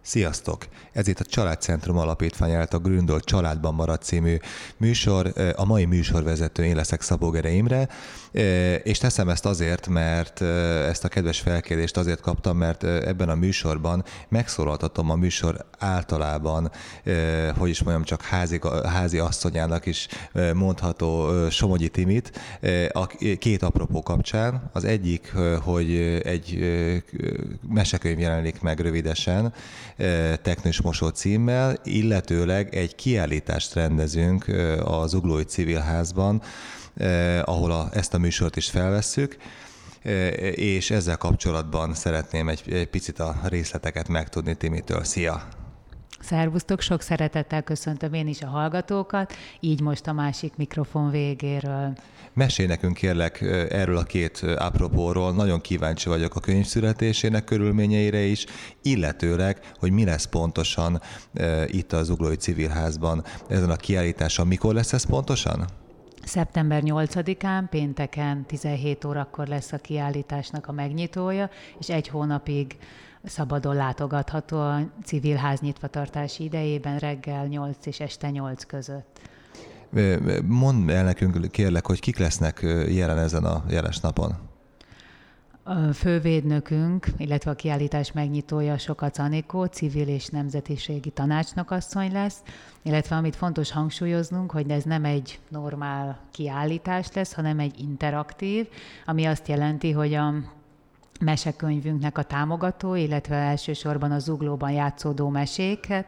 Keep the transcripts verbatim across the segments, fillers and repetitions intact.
Sziasztok! Ez itt a Családcentrum Alapítvány által Gründolt Családban marad című műsor. A mai műsorvezető én leszek Szabó Gere Imre, és teszem ezt azért, mert ezt a kedves felkérést azért kaptam, mert ebben a műsorban megszólaltatom a műsor általában, hogy is mondjam, csak házi, házi asszonyának is mondható Somogyi Timit, a két apropó kapcsán. Az egyik, hogy egy mesekönyv jelenik meg rövidesen, Teknős Mosó címmel, illetőleg egy kiállítást rendezünk a Zuglói Civilházban, ahol a, ezt a műsort is felvesszük, és ezzel kapcsolatban szeretném egy, egy picit a részleteket megtudni Timitől. Szia! Szervusztok, sok szeretettel köszöntöm én is a hallgatókat, így most a másik mikrofon végéről. Mesélj nekünk kérlek erről a két apropóról, nagyon kíváncsi vagyok a könyv születésének körülményeire is, illetőleg, hogy mi lesz pontosan e, itt a Zuglói Civilházban ezen a kiállításon. Mikor lesz ez pontosan? szeptember nyolcadikán, pénteken tizenhét órakor lesz a kiállításnak a megnyitója, és egy hónapig szabadon látogatható a Civilház nyitvatartási idejében reggel nyolc és este nyolc között. Mondd el nekünk kérlek, hogy kik lesznek jelen ezen a jeles napon. A fővédnökünk, illetve a kiállítás megnyitója Sokac Anikó, civil és nemzetiségi tanácsnokasszony lesz, illetve amit fontos hangsúlyoznunk, hogy ez nem egy normál kiállítás lesz, hanem egy interaktív, ami azt jelenti, hogy a mesekönyvünknek a támogató, illetve elsősorban a Zuglóban játszódó meséket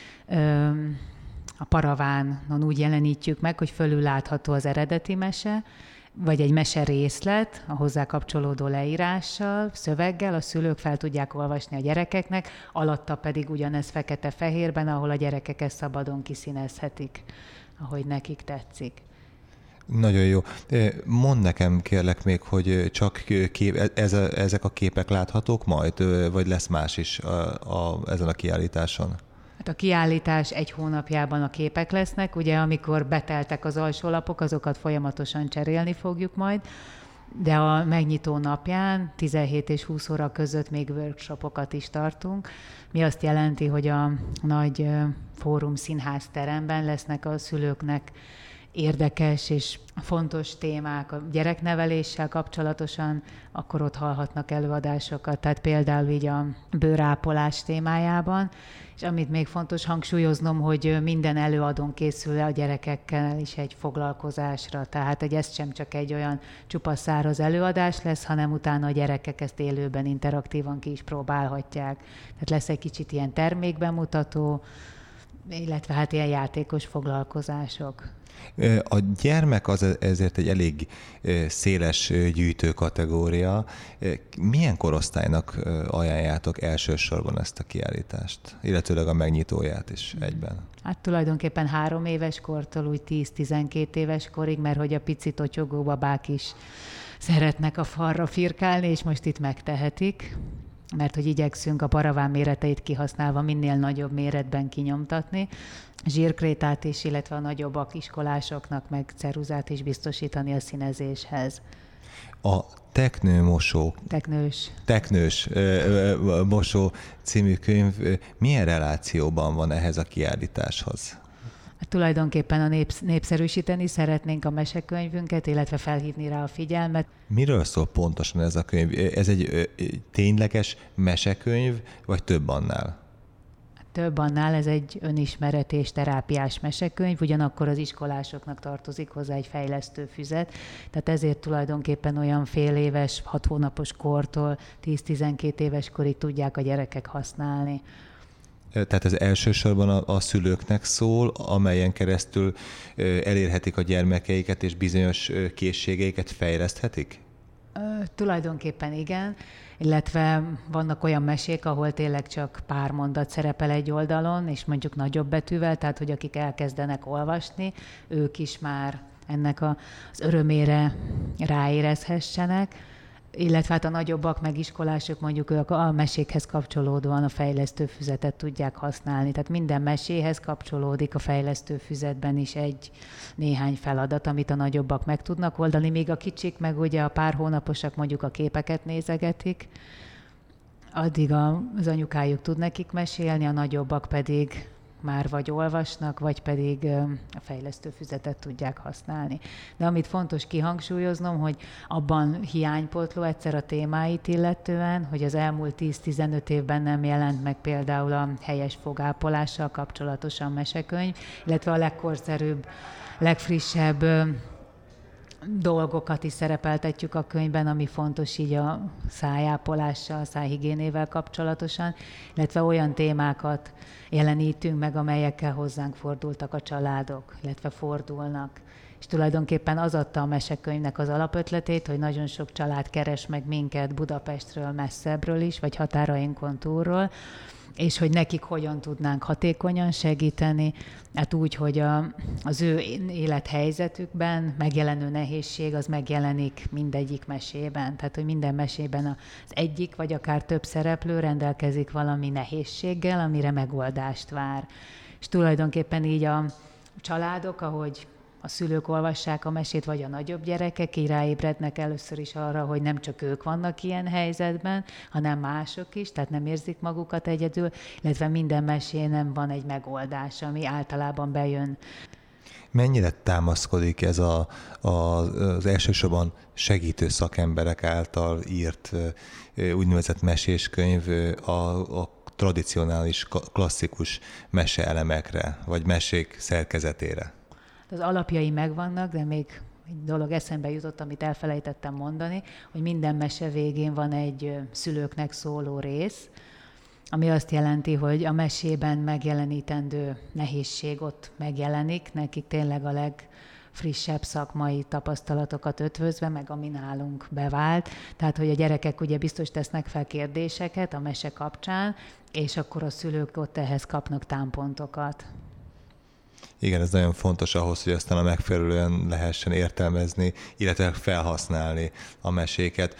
a paravánon úgy jelenítjük meg, hogy fölül látható az eredeti mese, vagy egy mese részlet a hozzá kapcsolódó leírással, szöveggel, a szülők fel tudják olvasni a gyerekeknek, alatta pedig ugyanez fekete-fehérben, ahol a gyerekek ezt szabadon kiszínezhetik, ahogy nekik tetszik. Nagyon jó. Mondd nekem kérlek még, hogy csak kép, ez a, ezek a képek láthatók majd, vagy lesz más is a, a, ezen a kiállításon? Hát a kiállítás egy hónapjában a képek lesznek, ugye amikor beteltek az alsó lapok, azokat folyamatosan cserélni fogjuk majd, de a megnyitó napján tizenhét és húsz óra között még workshopokat is tartunk. Mi azt jelenti, hogy a nagy fórum színház teremben lesznek a szülőknek érdekes és fontos témák a gyerekneveléssel kapcsolatosan, akkor ott hallhatnak előadásokat, tehát például így a bőrápolás témájában, és amit még fontos hangsúlyoznom, hogy minden előadón készül a gyerekekkel is egy foglalkozásra, tehát hogy ez sem csak egy olyan csupa száraz előadás lesz, hanem utána a gyerekek ezt élőben, interaktívan ki is próbálhatják. Tehát lesz egy kicsit ilyen termékbemutató, illetve hát ilyen játékos foglalkozások. A gyermek az ezért egy elég széles gyűjtő kategória. Milyen korosztálynak ajánljátok elsősorban ezt a kiállítást, illetőleg a megnyitóját is egyben? Hát tulajdonképpen három éves kortól úgy tíz-tizenkét éves korig, mert hogy a pici totyogó babák is szeretnek a falra firkálni, és most itt megtehetik, mert hogy igyekszünk a paraván méreteit kihasználva minél nagyobb méretben kinyomtatni, zsírkrétát is, illetve a nagyobbak iskolásoknak meg ceruzát is biztosítani a színezéshez. A Teknő Mosó, Teknős. Teknős Mosó című könyv milyen relációban van ehhez a kiállításhoz? Hát tulajdonképpen a népsz, népszerűsíteni szeretnénk a mesekönyvünket, illetve felhívni rá a figyelmet. Miről szól pontosan ez a könyv? Ez egy tényleges mesekönyv, vagy több annál? Több annál, ez egy önismeret és terápiás mesekönyv, ugyanakkor az iskolásoknak tartozik hozzá egy fejlesztő füzet, tehát ezért tulajdonképpen olyan fél éves, hat hónapos kortól tíz-tizenkét éves korig tudják a gyerekek használni. Tehát ez elsősorban a, a szülőknek szól, amelyen keresztül elérhetik a gyermekeiket, és bizonyos készségeiket fejleszthetik? Ö, tulajdonképpen igen, illetve vannak olyan mesék, ahol tényleg csak pár mondat szerepel egy oldalon, és mondjuk nagyobb betűvel, tehát hogy akik elkezdenek olvasni, ők is már ennek a, az örömére ráérezhessenek, illetve hát a nagyobbak meg iskolások mondjuk ők a mesékhez kapcsolódóan a fejlesztő füzetet tudják használni. Tehát minden meséhez kapcsolódik a fejlesztő füzetben is egy néhány feladat, amit a nagyobbak meg tudnak oldani, míg a kicsik meg ugye a pár hónaposak mondjuk a képeket nézegetik, addig az anyukájuk tud nekik mesélni, a nagyobbak pedig már vagy olvasnak, vagy pedig a fejlesztőfüzetet tudják használni. De amit fontos kihangsúlyoznom, hogy abban hiánypótló egyszer a témáit illetően, hogy az elmúlt tíz-tizenöt évben nem jelent meg például a helyes fogápolással kapcsolatosan mesekönyv, illetve a legkorszerűbb, legfrissebb dolgokat is szerepeltetjük a könyvben, ami fontos így a szájápolással, a szájhigiénével kapcsolatosan, illetve olyan témákat jelenítünk meg, amelyekkel hozzánk fordultak a családok, illetve fordulnak. És tulajdonképpen az adta a mesekönyvnek az alapötletét, hogy nagyon sok család keres meg minket Budapestről, messzebbről is, vagy határainkon túlról, és hogy nekik hogyan tudnánk hatékonyan segíteni, hát úgy, hogy a, az ő élethelyzetükben megjelenő nehézség az megjelenik mindegyik mesében. Tehát, hogy minden mesében az egyik, vagy akár több szereplő rendelkezik valami nehézséggel, amire megoldást vár. És tulajdonképpen így a családok, ahogy a szülők olvassák a mesét, vagy a nagyobb gyerekek, így ráébrednek először is arra, hogy nem csak ők vannak ilyen helyzetben, hanem mások is, tehát nem érzik magukat egyedül, illetve minden mesénen van egy megoldás, ami általában bejön. Mennyire támaszkodik ez a, a, az elsősorban segítő szakemberek által írt úgynevezett meséskönyv a, a tradicionális, klasszikus meseelemekre, vagy mesék szerkezetére? Az alapjai megvannak, de még egy dolog eszembe jutott, amit elfelejtettem mondani, hogy minden mese végén van egy szülőknek szóló rész, ami azt jelenti, hogy a mesében megjelenítendő nehézség ott megjelenik, nekik tényleg a legfrissebb szakmai tapasztalatokat ötvözve, meg ami nálunk bevált. Tehát, hogy a gyerekek ugye biztos tesznek fel kérdéseket a mese kapcsán, és akkor a szülők ott ehhez kapnak támpontokat. Igen, ez nagyon fontos ahhoz, hogy aztán a megfelelően lehessen értelmezni, illetve felhasználni a meséket.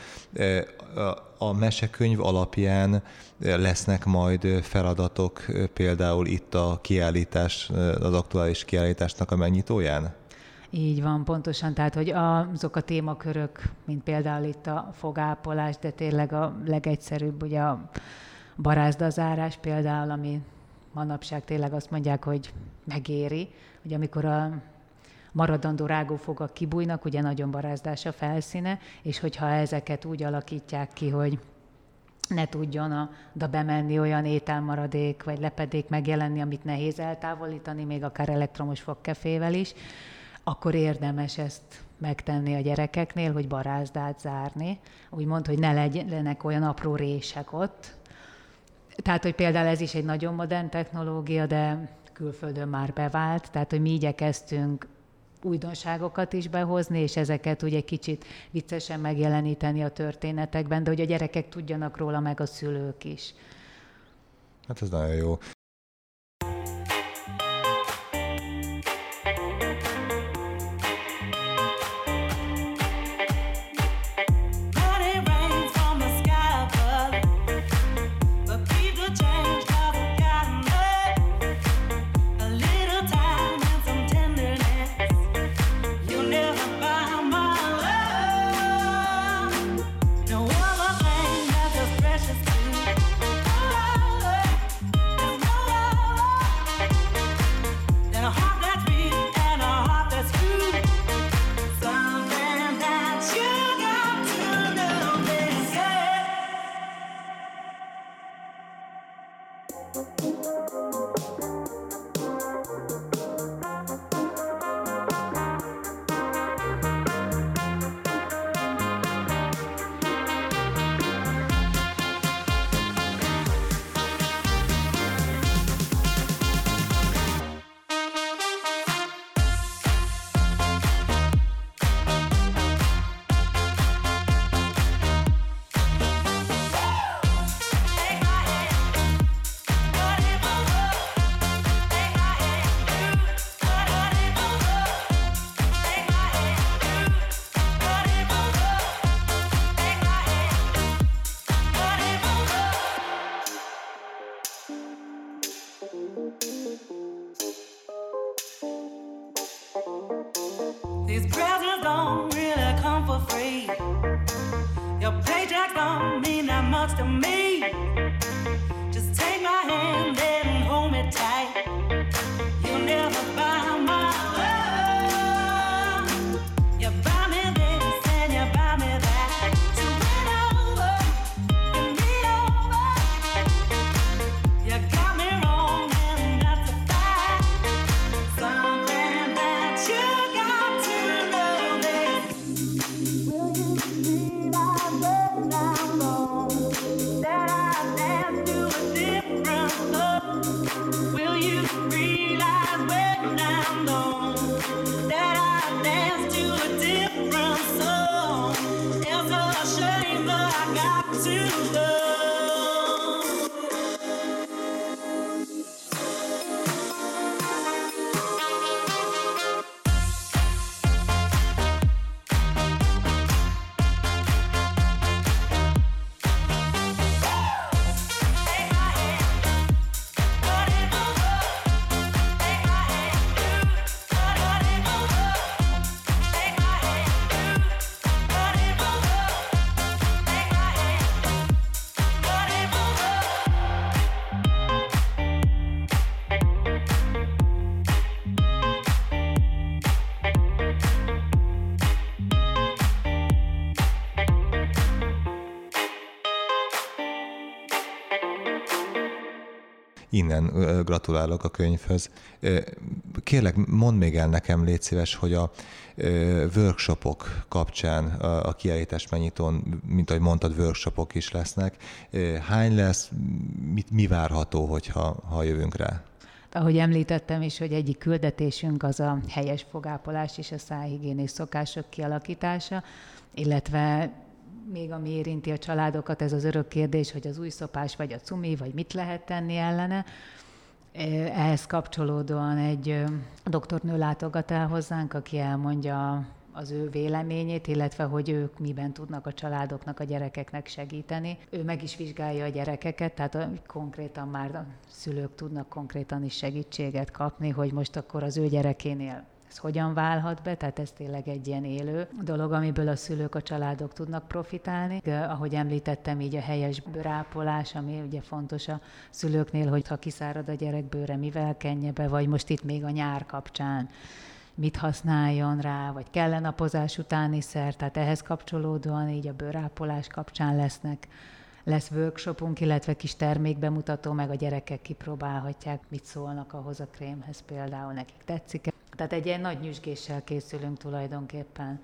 A mesekönyv alapján lesznek majd feladatok például itt a kiállítás, az aktuális kiállításnak a megnyitóján? Így van, pontosan. Tehát, hogy azok a témakörök, mint például itt a fogápolás, de tényleg a legegyszerűbb, ugye a barázdazárás például, ami manapság tényleg azt mondják, hogy megéri, hogy amikor a maradandó rágófogak kibújnak, ugye nagyon barázdás a felszíne, és hogyha ezeket úgy alakítják ki, hogy ne tudjon oda bemenni olyan ételmaradék vagy lepedék megjelenni, amit nehéz eltávolítani, még akár elektromos fogkefével is, akkor érdemes ezt megtenni a gyerekeknél, hogy barázdát zárni. Úgymond, hogy ne legyenek olyan apró rések ott. Tehát, hogy például ez is egy nagyon modern technológia, de külföldön már bevált, tehát, hogy mi igyekeztünk újdonságokat is behozni, és ezeket ugye kicsit viccesen megjeleníteni a történetekben, de hogy a gyerekek tudjanak róla, meg a szülők is. Hát ez nagyon jó. These presents don't really come for free. Your paycheck don't mean that much to me. to love. Innen gratulálok a könyvhöz. Kérlek, mondd még el nekem, légy szíves, hogy a workshopok kapcsán a kiállítás megnyitón, mint ahogy mondtad, workshopok is lesznek. Hány lesz, mit, mi várható, hogyha, ha jövünk rá? Ahogy említettem is, hogy egyik küldetésünk az a helyes fogápolás és a szájhigiénés szokások kialakítása, illetve még ami érinti a családokat, ez az örök kérdés, hogy az újszopás vagy a cumi, vagy mit lehet tenni ellene. Ehhez kapcsolódóan egy doktornő látogat el hozzánk, aki elmondja az ő véleményét, illetve hogy ők miben tudnak a családoknak, a gyerekeknek segíteni. Ő meg is vizsgálja a gyerekeket, tehát konkrétan már a szülők tudnak konkrétan is segítséget kapni, hogy most akkor az ő gyerekénél ez hogyan válhat be, tehát ez tényleg egy ilyen élő dolog, amiből a szülők, a családok tudnak profitálni. Ahogy említettem, így a helyes bőrápolás, ami ugye fontos a szülőknél, hogy ha kiszárad a gyerek bőre, mivel kenje be, vagy most itt még a nyár kapcsán mit használjon rá, vagy kell-e napozás utáni szer, tehát ehhez kapcsolódóan így a bőrápolás kapcsán lesznek lesz workshopunk, illetve kis termékbemutató, meg a gyerekek kipróbálhatják, mit szólnak ahhoz a krémhez például, nekik tetszik. Tehát egy ilyen nagy nyüzsgéssel készülünk tulajdonképpen.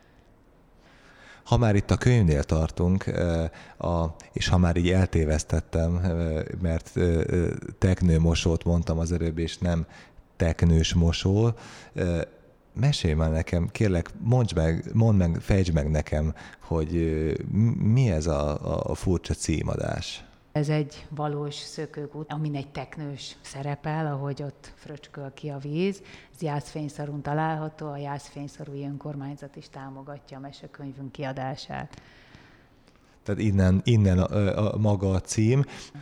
Ha már itt a könyvnél tartunk, és ha már így eltévesztettem, mert teknőmosót mondtam az előbb, és nem teknős mosó, mesélj már nekem, kérlek, mondd meg, mondd meg, fejtsd meg nekem, hogy mi ez a, a furcsa címadás. Ez egy valós szökőkút, amin egy teknős szerepel, ahogy ott fröcsköl ki a víz. Ez Jászfényszarún található, a Jászfényszarúi Önkormányzat is támogatja a mesekönyvünk kiadását. Tehát innen, innen a, a maga a cím.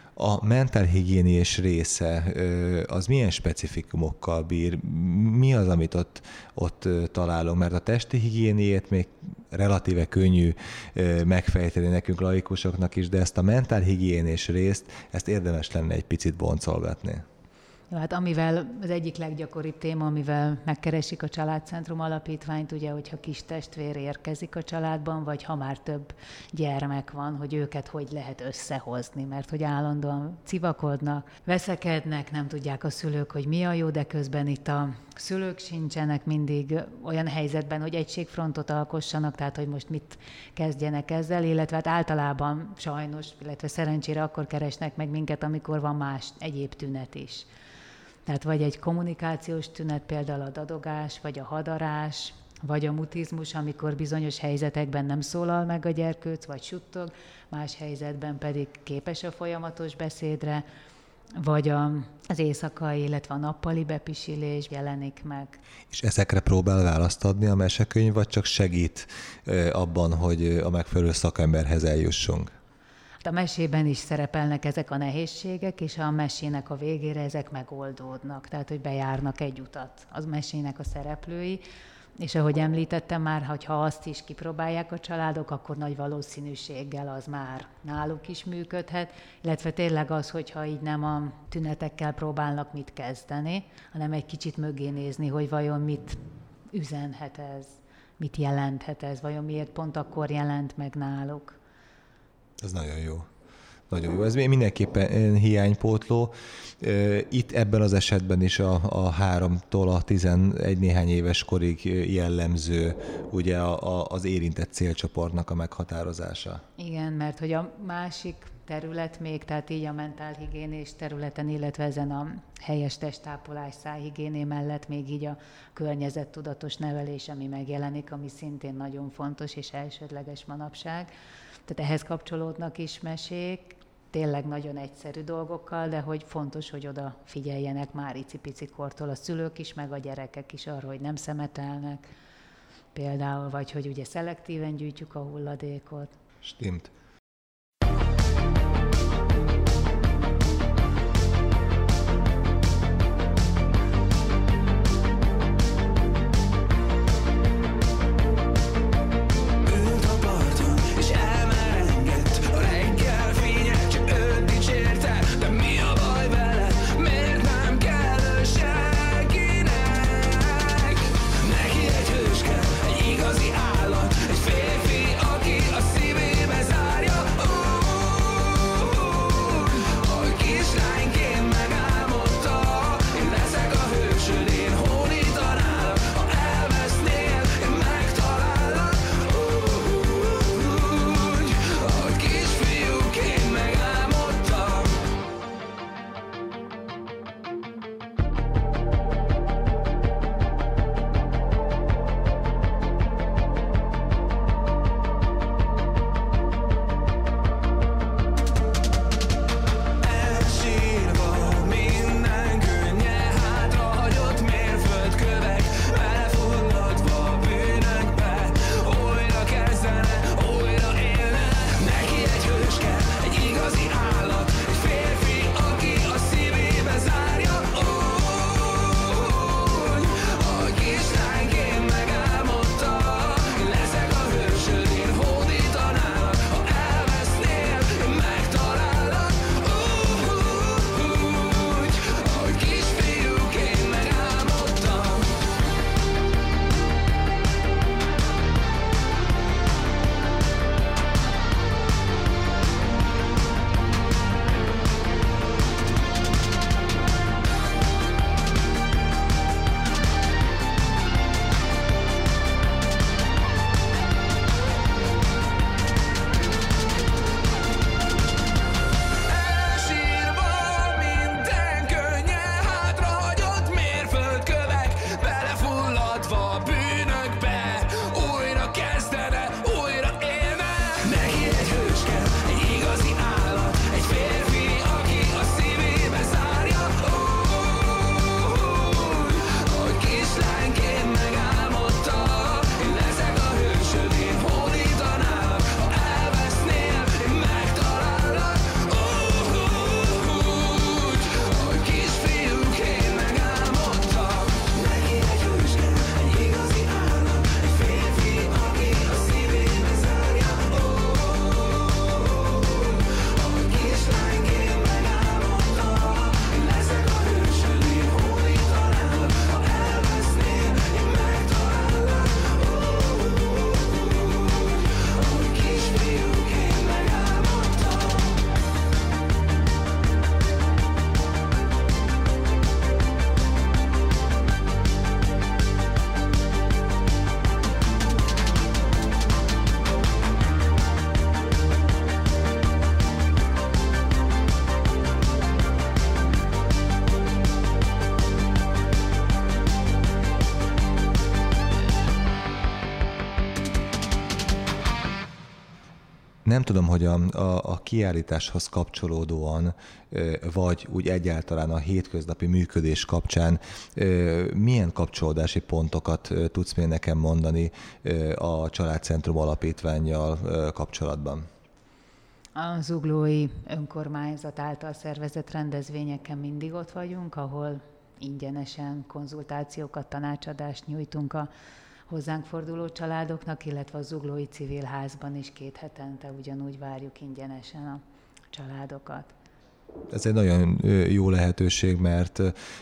A mentálhigiéniás része az milyen specifikumokkal bír? Mi az, amit ott, ott találunk? Mert a testi higiéniét még relatíve könnyű megfejteni nekünk laikusoknak is, de ezt a mentálhigiénés részt, ezt érdemes lenne egy picit boncolgatni. Jó, hát amivel az egyik leggyakoribb téma, amivel megkeresik a Családcentrum Alapítványt, ugye, hogyha kis testvér érkezik a családban, vagy ha már több gyermek van, hogy őket hogy lehet összehozni, mert hogy állandóan civakodnak, veszekednek, nem tudják a szülők, hogy mi a jó, de közben itt a szülők sincsenek mindig olyan helyzetben, hogy egységfrontot alkossanak, tehát hogy most mit kezdjenek ezzel, illetve hát általában sajnos, illetve szerencsére akkor keresnek meg minket, amikor van más egyéb tünet is. Tehát vagy egy kommunikációs tünet, például a dadogás, vagy a hadarás, vagy a mutizmus, amikor bizonyos helyzetekben nem szólal meg a gyerkőc, vagy suttog, más helyzetben pedig képes a folyamatos beszédre, vagy a, az éjszakai, illetve a nappali bepisilés jelenik meg. És ezekre próbál választ adni a mesekönyv, vagy csak segít abban, hogy a megfelelő szakemberhez eljussunk? A mesében is szerepelnek ezek a nehézségek, és a mesének a végére ezek megoldódnak, tehát hogy bejárnak egy utat az mesének a szereplői, és ahogy említettem már, hogyha azt is kipróbálják a családok, akkor nagy valószínűséggel az már náluk is működhet, illetve tényleg az, hogyha így nem a tünetekkel próbálnak mit kezdeni, hanem egy kicsit mögé nézni, hogy vajon mit üzenhet ez, mit jelenthet ez, vajon miért pont akkor jelent meg náluk. Ez nagyon jó. Nagyon jó. Ez mindenképpen hiánypótló. Itt ebben az esetben is a, a háromtól a tizenegy néhány éves korig jellemző ugye a, a, az érintett célcsoportnak a meghatározása. Igen, mert hogy a másik terület még, tehát így a mentálhigiénés területen, illetve ezen a helyes testtápolás, szájhigiéné mellett még így a környezettudatos nevelés, ami megjelenik, ami szintén nagyon fontos és elsődleges manapság. Tehát ehhez kapcsolódnak is mesék, tényleg nagyon egyszerű dolgokkal, de hogy fontos, hogy oda figyeljenek már icipici kortól a szülők is, meg a gyerekek is arra, hogy nem szemetelnek például, vagy hogy ugye szelektíven gyűjtjük a hulladékot. Stimmt. Nem tudom, hogy a, a, a kiállításhoz kapcsolódóan, vagy úgy egyáltalán a hétköznapi működés kapcsán milyen kapcsolódási pontokat tudsz még nekem mondani a Családcentrum Alapítvánnyal kapcsolatban? A zuglói önkormányzat által szervezett rendezvényeken mindig ott vagyunk, ahol ingyenesen konzultációkat, tanácsadást nyújtunk a hozzánk forduló családoknak, illetve a zuglói civil házban is két hetente ugyanúgy várjuk ingyenesen a családokat. Ez egy nagyon jó lehetőség, mert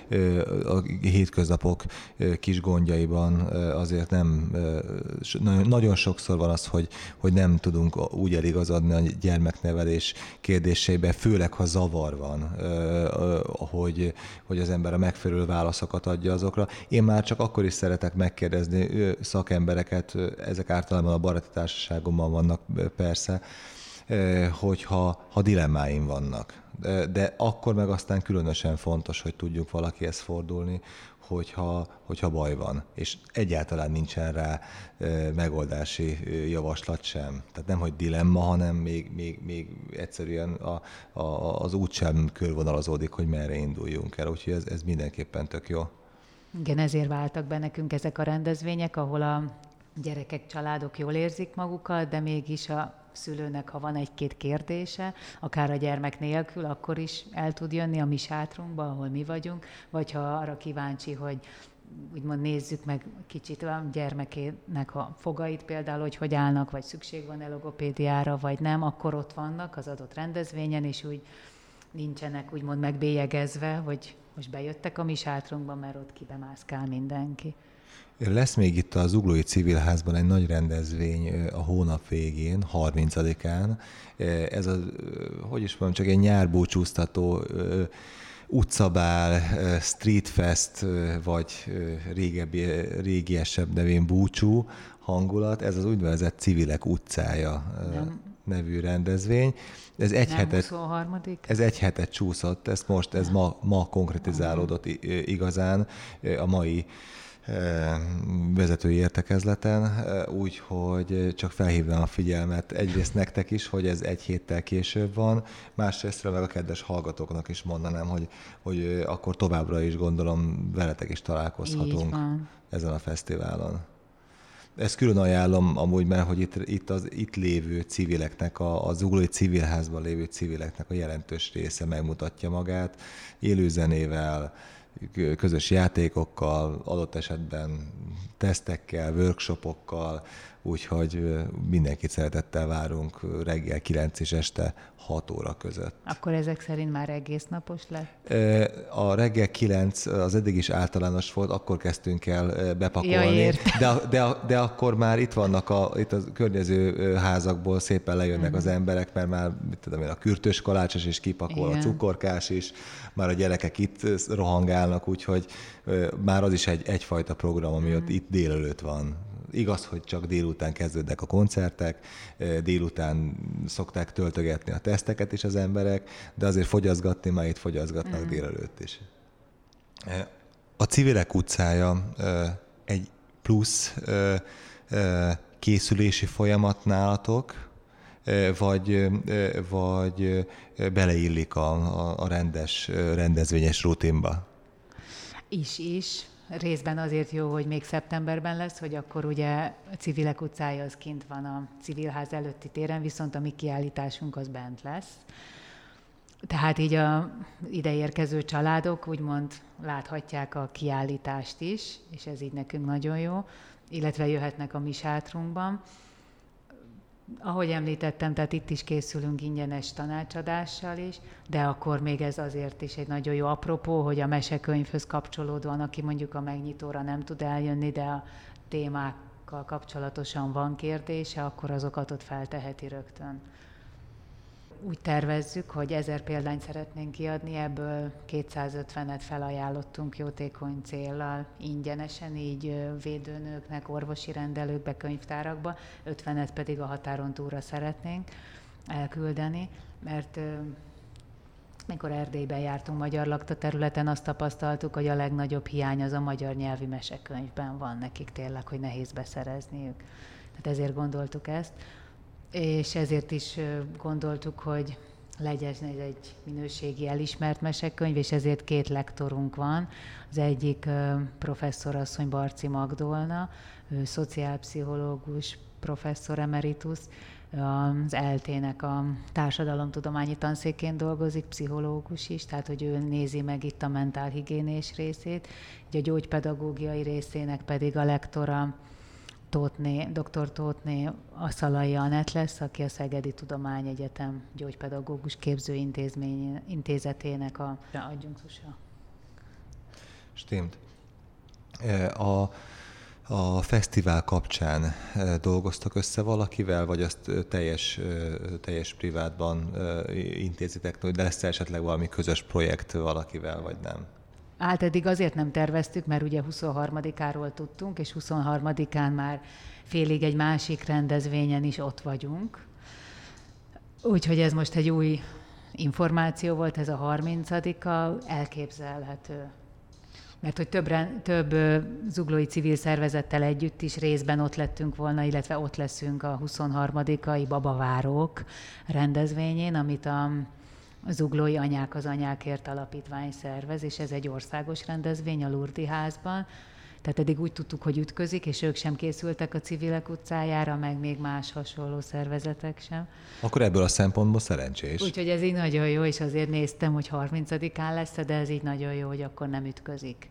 a hétköznapok kis gondjaiban azért nem, nagyon sokszor van az, hogy, hogy nem tudunk úgy eligazodni a gyermeknevelés kérdéseibe, főleg ha zavar van, hogy, hogy az ember a megfelelő válaszokat adja azokra. Én már csak akkor is szeretek megkérdezni szakembereket, ezek általában a baráti társaságomban vannak persze, hogyha ha dilemmáim vannak. De, de akkor meg aztán különösen fontos, hogy tudjuk valakihez fordulni, hogyha, hogyha baj van, és egyáltalán nincsen rá megoldási javaslat sem. Tehát nem, hogy dilemma, hanem még, még, még egyszerűen a, a, az út sem körvonalazódik, hogy merre induljunk el. Úgyhogy ez, ez mindenképpen tök jó. Igen, ezért váltak be nekünk ezek a rendezvények, ahol a gyerekek, családok jól érzik magukat, de mégis a szülőnek, ha van egy-két kérdése, akár a gyermek nélkül, akkor is el tud jönni a mi sátrunkba, ahol mi vagyunk, vagy ha arra kíváncsi, hogy úgymond nézzük meg kicsit a gyermekének a fogait például, hogy hogy állnak, vagy szükség van-e logopédiára, vagy nem, akkor ott vannak az adott rendezvényen, és úgy nincsenek úgymond megbélyegezve, hogy most bejöttek a mi sátrunkba, mert ott kibemászkál mindenki. Lesz még itt az Zuglói Civilházban egy nagy rendezvény a hónap végén, harmincadikán. Ez a, hogy is mondjam, csak egy nyárbúcsúztató utcabál, streetfest, vagy régebbi, régiesebb nevén búcsú hangulat. Ez az úgynevezett Civilek utcája nem. nevű rendezvény. Ez egy, hetet, ez egy hetet csúszott, ez most, ez ma, ma konkretizálódott igazán a mai vezetői értekezleten, úgyhogy csak felhívnám a figyelmet egyrészt nektek is, hogy ez egy héttel később van, másrésztről meg a kedves hallgatóknak is mondanám, hogy, hogy akkor továbbra is gondolom veletek is találkozhatunk ezen a fesztiválon. Ezt külön ajánlom amúgy, mert hogy itt, itt az itt lévő civileknek, a, a Zuglói Civilházban lévő civileknek a jelentős része megmutatja magát élőzenével, közös játékokkal, adott esetben tesztekkel, workshopokkal, úgyhogy mindenkit szeretettel várunk reggel kilenc és este hat óra között. Akkor ezek szerint már egész napos lett? A reggel kilenc az eddig is általános volt, akkor kezdtünk el bepakolni, ja, de, de, de akkor már itt vannak a, itt a környező házakból szépen lejönnek uh-huh. az emberek, mert már mit tudom én, a kürtös kalácsos is kipakol, igen. a cukorkás is, már a gyerekek itt rohangálnak, úgyhogy már az is egy, egyfajta program, ami uh-huh. ott itt délelőtt van. Igaz, hogy csak délután kezdődnek a koncertek, délután szokták töltögetni a teszteket is az emberek, de azért fogyaszgatni már itt fogyaszgatnak mm. délelőtt is. A Civilek utcája egy plusz készülési folyamat nálatok, vagy, vagy beleillik a, a rendes, rendezvényes rutinba? Is, is. Részben azért jó, hogy még szeptemberben lesz, hogy akkor ugye a Civilek utcája az kint van a Civilház előtti téren, viszont a mi kiállításunk az bent lesz. Tehát így a ideérkező családok úgymond láthatják a kiállítást is, és ez így nekünk nagyon jó, illetve jöhetnek a mi sátrunkban. Ahogy említettem, tehát itt is készülünk ingyenes tanácsadással is, de akkor még ez azért is egy nagyon jó apropó, hogy a mesekönyvhöz kapcsolódóan, aki mondjuk a megnyitóra nem tud eljönni, de a témákkal kapcsolatosan van kérdése, akkor azokat ott felteheti rögtön. Úgy tervezzük, hogy ezer példányt szeretnénk kiadni, ebből kétszázötvenet felajánlottunk jótékony céllal, ingyenesen, így védőnőknek, orvosi rendelőkbe, könyvtárakba, ötvenet pedig a határon túlra szeretnénk elküldeni, mert mikor Erdélyben jártunk magyar lakta területen, azt tapasztaltuk, hogy a legnagyobb hiány az a magyar nyelvi mesekönyvben van nekik tényleg, hogy nehéz beszerezniük. Tehát ezért gondoltuk ezt. És ezért is gondoltuk, hogy legyen egy minőségi elismert mesekönyv, és ezért két lektorunk van. Az egyik professzorasszony Barci Magdolna, ő szociálpszichológus, professzor emeritus, az é el té-nek a társadalomtudományi tanszékén dolgozik, pszichológus is, tehát hogy ő nézi meg itt a mentálhigiénés részét, így a gyógypedagógiai részének pedig a lektora Tóthné, dr. Tóthné Aszalai Anett lesz, aki a Szegedi Tudományegyetem gyógypedagógus képzőintézetének a adjunktusa. Stimmt. A, a fesztivál kapcsán dolgoztak össze valakivel, vagy azt teljes, teljes privátban intézitek, de lesz esetleg valami közös projekt valakivel, vagy nem? Hát eddig azért nem terveztük, mert ugye huszonharmadikáról tudtunk, és huszonharmadikán már félig egy másik rendezvényen is ott vagyunk. Úgyhogy ez most egy új információ volt, ez a harmincadika, elképzelhető. Mert hogy több, több zuglói civil szervezettel együtt is részben ott lettünk volna, illetve ott leszünk a huszonharmadikai Babavárók rendezvényén, amit a Zuglói Anyák az Anyákért Alapítvány szervez, és ez egy országos rendezvény a Lurdi házban. Tehát eddig úgy tudtuk, hogy ütközik, és ők sem készültek a Civilek utcájára, meg még más hasonló szervezetek sem. Akkor ebből a szempontból szerencsés. Úgyhogy ez így nagyon jó, és azért néztem, hogy harmincadikán lesz, de ez így nagyon jó, hogy akkor nem ütközik.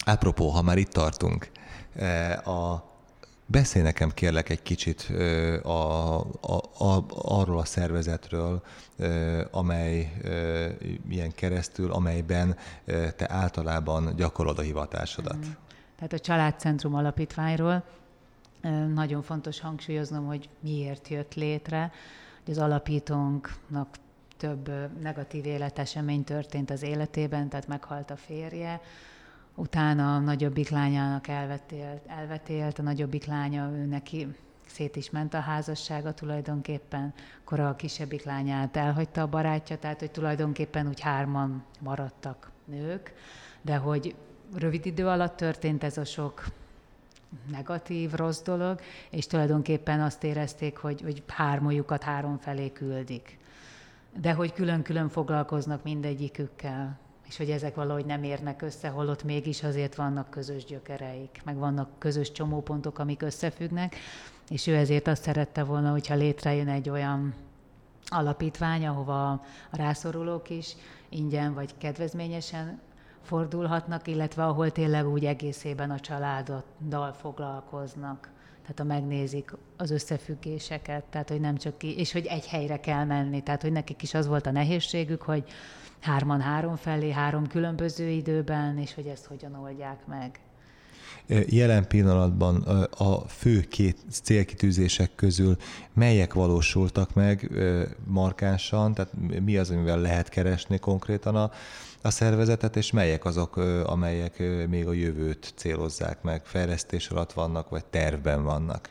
Apropó, ha már itt tartunk, a, beszélj nekem kérlek egy kicsit a, a, a, arról a szervezetről, amely ilyen keresztül, amelyben te általában gyakorolod a hivatásodat. Mm. Tehát a Családcentrum Alapítványról nagyon fontos hangsúlyoznom, hogy miért jött létre, hogy az alapítónknak több negatív életesemény történt az életében, tehát meghalt a férje, utána a nagyobbik lányának elvetélt, elvetélt a nagyobbik lánya, ő neki szét is ment a házassága tulajdonképpen, akkor a kisebbik lányát elhagyta a barátja, tehát hogy tulajdonképpen úgy hárman maradtak nők, de hogy rövid idő alatt történt ez a sok negatív, rossz dolog, és tulajdonképpen azt érezték, hogy, hogy hármójukat három felé küldik. De hogy külön-külön foglalkoznak mindegyikükkel, és hogy ezek valahogy nem érnek össze, holott mégis azért vannak közös gyökereik, meg vannak közös csomópontok, amik összefüggnek, és ő ezért azt szerette volna, hogyha létrejön egy olyan alapítvány, ahova a rászorulók is ingyen vagy kedvezményesen fordulhatnak, illetve ahol tényleg úgy egészében a családdal foglalkoznak. Tehát ha megnézik az összefüggéseket, tehát hogy nem csak ki, és hogy egy helyre kell menni, tehát hogy nekik is az volt a nehézségük, hogy hárman három felé, három különböző időben, és hogy ezt hogyan oldják meg. Jelen pillanatban a fő két célkitűzések közül melyek valósultak meg markánsan, tehát mi az, amivel lehet keresni konkrétan a, a szervezetet, és melyek azok, amelyek még a jövőt célozzák meg, fejlesztés alatt vannak, vagy tervben vannak?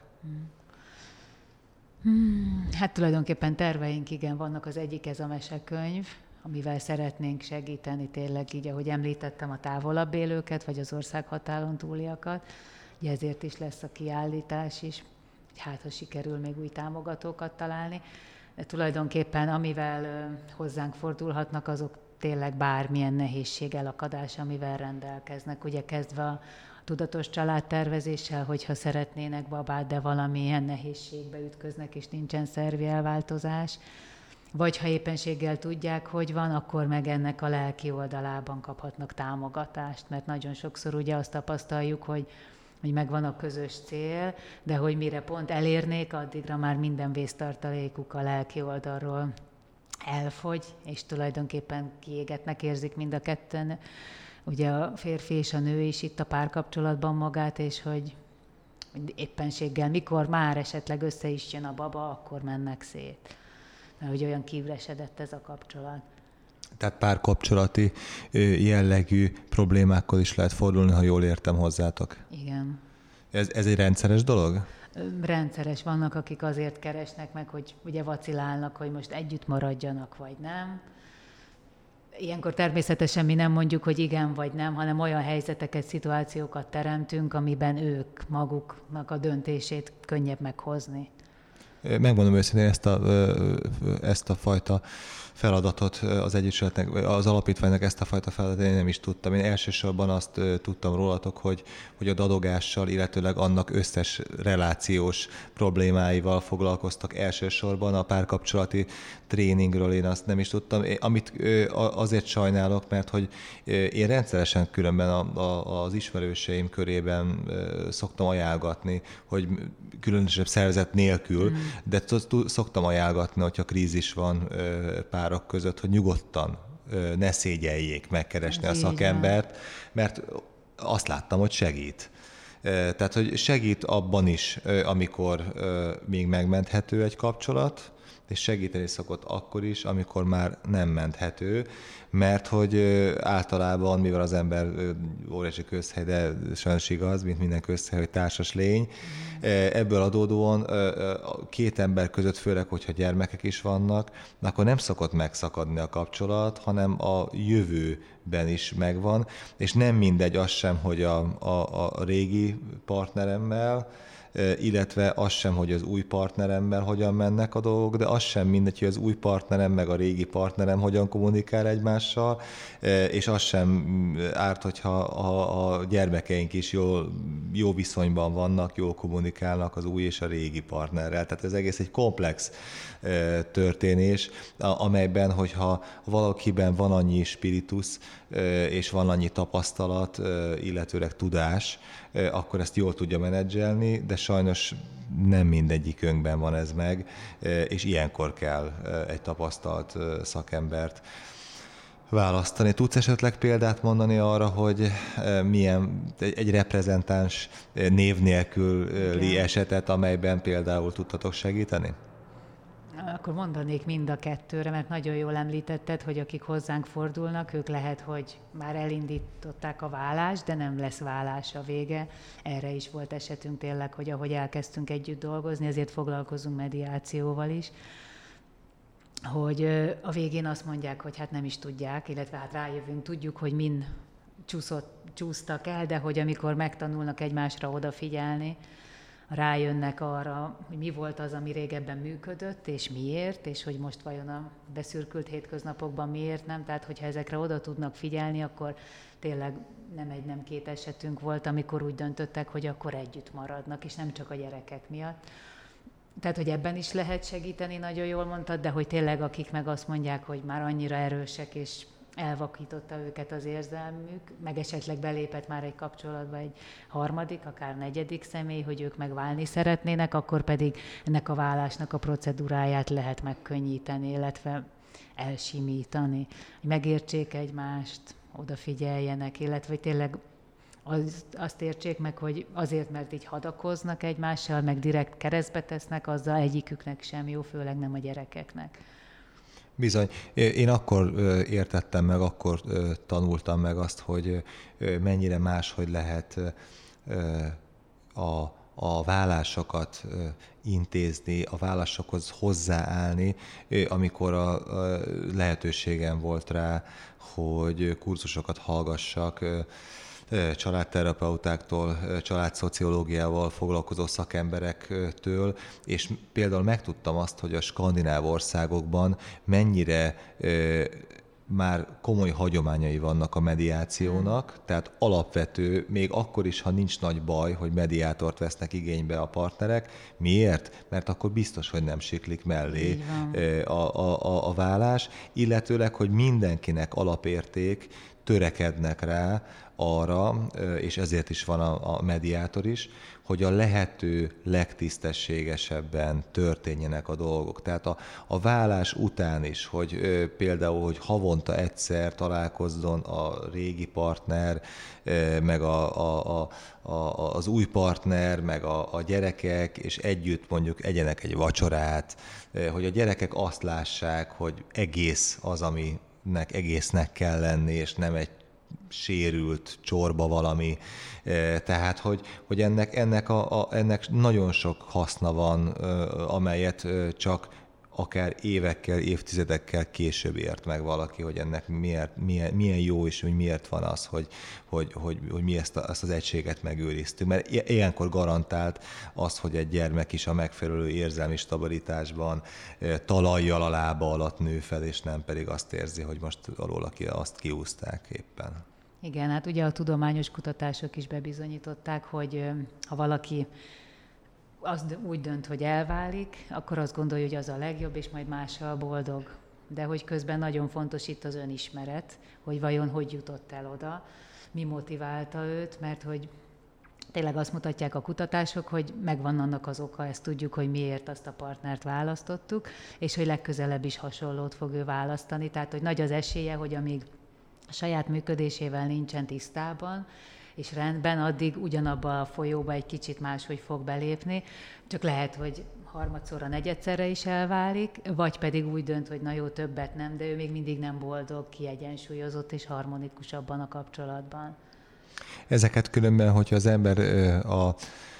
Hmm, hát tulajdonképpen terveink igen vannak, az egyik ez a mesekönyv, amivel szeretnénk segíteni tényleg így, ahogy említettem, a távolabb élőket, vagy az országhatáron túliakat. Ugye ezért is lesz a kiállítás is, hát ha sikerül még új támogatókat találni. De tulajdonképpen amivel hozzánk fordulhatnak, azok tényleg bármilyen nehézség, elakadás, amivel rendelkeznek. Ugye kezdve a tudatos családtervezéssel, hogyha szeretnének babát, de valamilyen nehézségbe ütköznek, és nincsen szervi elváltozás, vagy ha éppenséggel tudják, hogy van, akkor meg ennek a lelki oldalában kaphatnak támogatást, mert nagyon sokszor ugye azt tapasztaljuk, hogy, hogy megvan a közös cél, de hogy mire pont elérnék, addigra már minden vésztartalékuk a lelki oldalról elfogy, és tulajdonképpen kiégetnek érzik mind a ketten, ugye a férfi és a nő is itt a párkapcsolatban magát, és hogy éppenséggel mikor már esetleg össze is jön a baba, akkor mennek szét. Mert hogy olyan kiüresedett ez a kapcsolat. Tehát párkapcsolati jellegű problémákkal is lehet fordulni, ha jól értem hozzátok. Igen. Ez, ez egy rendszeres dolog? Rendszeres. Vannak, akik azért keresnek meg, hogy ugye vacilálnak, hogy most együtt maradjanak, vagy nem. Ilyenkor természetesen mi nem mondjuk, hogy igen vagy nem, hanem olyan helyzeteket, szituációkat teremtünk, amiben ők maguknak a döntését könnyebb meghozni. Megmondom őszintén, ezt a, ezt a fajta feladatot az Egyesületnek, az alapítványnak ezt a fajta feladatot én nem is tudtam. Én elsősorban azt tudtam rólatok, hogy, hogy a dadogással, illetőleg annak összes relációs problémáival foglalkoztak elsősorban. A párkapcsolati tréningről én azt nem is tudtam. Én, amit azért sajnálok, mert hogy én rendszeresen különben a, a, az ismerőseim körében szoktam ajánlgatni, hogy különösebb szervezet nélkül, mm. de szoktam ajánlgatni, hogyha krízis van párok között, hogy nyugodtan ne szégyeljék megkeresni Ez a szakembert, mert azt láttam, hogy segít. Tehát, hogy segít abban is, amikor még megmenthető egy kapcsolat, és segíteni szokott akkor is, amikor már nem menthető, mert hogy általában, mivel az ember óriási közhely, de sajnos igaz, mint minden közhely, hogy társas lény, ebből adódóan két ember között, főleg, hogyha gyermekek is vannak, akkor nem szokott megszakadni a kapcsolat, hanem a jövőben is megvan, és nem mindegy az sem, hogy a, a, a régi partneremmel illetve az sem, hogy az új partneremmel hogyan mennek a dolgok, de az sem mindegy, hogy az új partnerem meg a régi partnerem hogyan kommunikál egymással, és az sem árt, hogyha a, a gyermekeink is jó, jó viszonyban vannak, jól kommunikálnak az új és a régi partnerrel. Tehát ez egész egy komplex történés, amelyben, hogyha valakiben van annyi spiritus, és van annyi tapasztalat, illetőleg tudás, akkor ezt jól tudja menedzselni, de sajnos nem mindegyikünkben van ez meg, és ilyenkor kell egy tapasztalt szakembert választani. Tudsz esetleg példát mondani arra, hogy milyen egy reprezentáns név nélküli Igen. esetet, amelyben például tudtatok segíteni? Akkor mondanék mind a kettőre, mert nagyon jól említetted, hogy akik hozzánk fordulnak, ők lehet, hogy már elindították a vállást, de nem lesz vállás a vége. Erre is volt esetünk tényleg, hogy ahogy elkezdtünk együtt dolgozni, ezért foglalkozunk mediációval is, hogy a végén azt mondják, hogy hát nem is tudják, illetve hát rájövünk, tudjuk, hogy min csúszott, csúsztak el, de hogy amikor megtanulnak egymásra odafigyelni, rájönnek arra, hogy mi volt az, ami régebben működött, és miért, és hogy most vajon a beszürkült hétköznapokban miért nem. Tehát, hogyha ezekre oda tudnak figyelni, akkor tényleg nem egy, nem két esetünk volt, amikor úgy döntöttek, hogy akkor együtt maradnak, és nem csak a gyerekek miatt. Tehát, hogy ebben is lehet segíteni, nagyon jól mondtad, de hogy tényleg akik meg azt mondják, hogy már annyira erősek, és elvakította őket az érzelmük, meg esetleg belépett már egy kapcsolatba egy harmadik, akár negyedik személy, hogy ők megválni szeretnének, akkor pedig ennek a válásnak a procedúráját lehet megkönnyíteni, illetve elsimítani, hogy megértsék egymást, odafigyeljenek, illetve tényleg az, azt értsék meg, hogy azért, mert így hadakoznak egymással, meg direkt keresztbe tesznek, azzal egyiküknek sem jó, főleg nem a gyerekeknek. Bizony. Én akkor értettem meg, akkor tanultam meg azt, hogy mennyire máshogy lehet a, a vállásokat intézni, a vállásokhoz hozzáállni, amikor a lehetőségem volt rá, hogy kurzusokat hallgassak családterapeutáktól, családszociológiával foglalkozó szakemberektől, és például megtudtam azt, hogy a skandináv országokban mennyire már komoly hagyományai vannak a mediációnak, tehát alapvető, még akkor is, ha nincs nagy baj, hogy mediátort vesznek igénybe a partnerek. Miért? Mert akkor biztos, hogy nem siklik mellé a, a, a, a vállás, illetőleg, hogy mindenkinek alapérték, törekednek rá arra, és ezért is van a, a mediátor is, hogy a lehető legtisztességesebben történjenek a dolgok. Tehát a, a vállás után is, hogy ö, például, hogy havonta egyszer találkozzon a régi partner, ö, meg a, a, a, a, az új partner, meg a, a gyerekek, és együtt mondjuk egyenek egy vacsorát, ö, hogy a gyerekek azt lássák, hogy egész az, aminek egésznek kell lenni, és nem egy sérült csorba valami. Tehát, hogy, hogy ennek, ennek, a, a, ennek nagyon sok haszna van, amelyet csak akár évekkel, évtizedekkel később ért meg valaki, hogy ennek miért, milyen, milyen jó és hogy miért van az, hogy, hogy, hogy, hogy mi ezt, a, ezt az egységet megőriztük. Mert ilyenkor garantált az, hogy egy gyermek is a megfelelő érzelmi stabilitásban talajjal a lába alatt nő fel, és nem pedig azt érzi, hogy most alól azt kiúzták éppen. Igen, hát ugye a tudományos kutatások is bebizonyították, hogy ha valaki az úgy dönt, hogy elválik, akkor azt gondolja, hogy az a legjobb, és majd mással boldog. De hogy közben nagyon fontos itt az önismeret, hogy vajon hogy jutott el oda, mi motiválta őt, mert hogy tényleg azt mutatják a kutatások, hogy megvan annak az oka, ezt tudjuk, hogy miért azt a partnert választottuk, és hogy legközelebb is hasonlót fog ő választani. Tehát, hogy nagy az esélye, hogy amíg a saját működésével nincsen tisztában, és rendben, addig ugyanabba a folyóba egy kicsit máshogy fog belépni, csak lehet, hogy harmadszorra, negyedszerre is elválik, vagy pedig úgy dönt, hogy na jó, többet nem, de ő még mindig nem boldog, kiegyensúlyozott és harmonikusabban a kapcsolatban. Ezeket különben, hogyha az ember a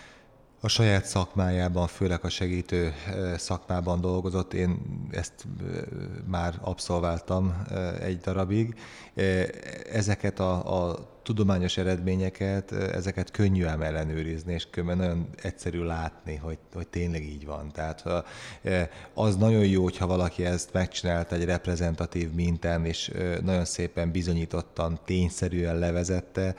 a saját szakmájában, főleg a segítő szakmában dolgozott, én ezt már abszolváltam egy darabig. Ezeket a, a tudományos eredményeket, ezeket könnyű ám ellenőrizni, és különben nagyon egyszerű látni, hogy, hogy tényleg így van. Tehát az nagyon jó, hogyha valaki ezt megcsinálta egy reprezentatív mintán, és nagyon szépen bizonyítottan, tényszerűen levezette,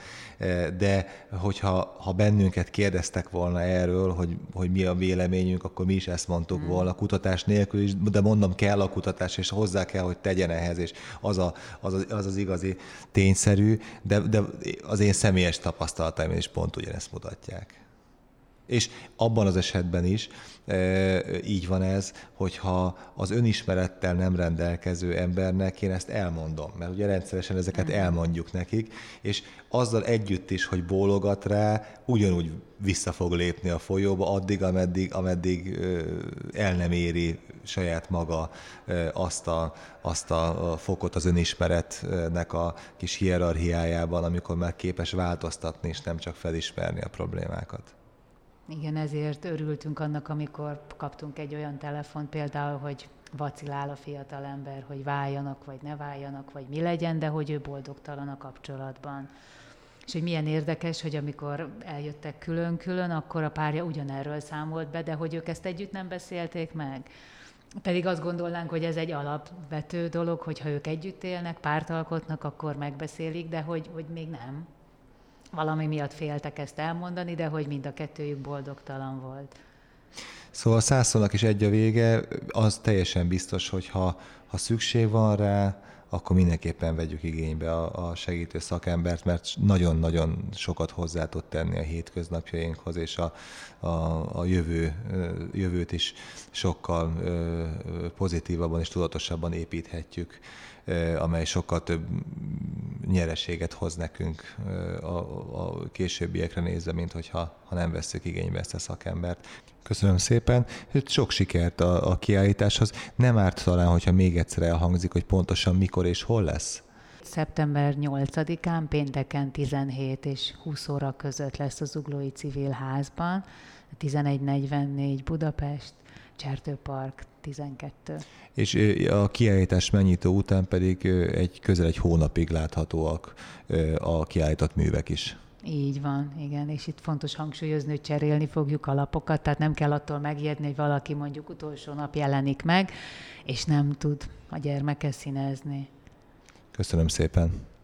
de hogyha ha bennünket kérdeztek volna erről, hogy, hogy mi a véleményünk, akkor mi is ezt mondtuk hmm. volna, kutatás nélkül is, de mondom, kell a kutatás, és hozzá kell, hogy tegyen ehhez, és az az, az, az, az igazi tényszerű, de, de az én személyes tapasztalataim is pont ugyanezt mutatják. És abban az esetben is e, így van ez, hogyha az önismerettel nem rendelkező embernek én ezt elmondom, mert ugye rendszeresen ezeket elmondjuk nekik, és azzal együtt is, hogy bólogat rá, ugyanúgy vissza fog lépni a folyóba addig, ameddig, ameddig el nem éri saját maga azt a, azt a fokot az önismeretnek a kis hierarchiájában, amikor már képes változtatni, és nem csak felismerni a problémákat. Igen, ezért örültünk annak, amikor kaptunk egy olyan telefont például, hogy vacilál a fiatalember, hogy váljanak, vagy ne váljanak, vagy mi legyen, de hogy ő boldogtalan a kapcsolatban. És hogy milyen érdekes, hogy amikor eljöttek külön-külön, akkor a párja ugyanerről számolt be, de hogy ők ezt együtt nem beszélték meg. Pedig azt gondolnánk, hogy ez egy alapvető dolog, hogyha ők együtt élnek, párt alkotnak, akkor megbeszélik, de hogy, hogy még nem. Valami miatt féltek ezt elmondani, de hogy mind a kettőjük boldogtalan volt. Szóval százszónak is egy a vége, az teljesen biztos, hogy ha, ha szükség van rá, akkor mindenképpen vegyük igénybe a, a segítő szakembert, mert nagyon-nagyon sokat hozzá tud tenni a hétköznapjainkhoz, és a, a, a jövő, jövőt is sokkal pozitívabban és tudatosabban építhetjük, amely sokkal több nyereséget hoz nekünk a, a későbbiekre nézve, mint hogyha ha nem vesszük igénybe ezt a szakembert. Köszönöm szépen, sok sikert a, a kiállításhoz. Nem árt talán, hogyha még egyszer elhangzik, hogy pontosan mikor és hol lesz? szeptember nyolcadikán, pénteken tizenhét és húsz óra között lesz az Zuglói Civil Házban, tizenegy negyvennégy Budapest, Csertőpark tizenkettő. És a kiállítás megnyitó után pedig egy közel egy hónapig láthatóak a kiállított művek is. Így van, igen, és itt fontos hangsúlyozni, hogy cserélni fogjuk a lapokat, tehát nem kell attól megijedni, hogy valaki mondjuk utolsó nap jelenik meg, és nem tud a gyermeke színezni. Köszönöm szépen.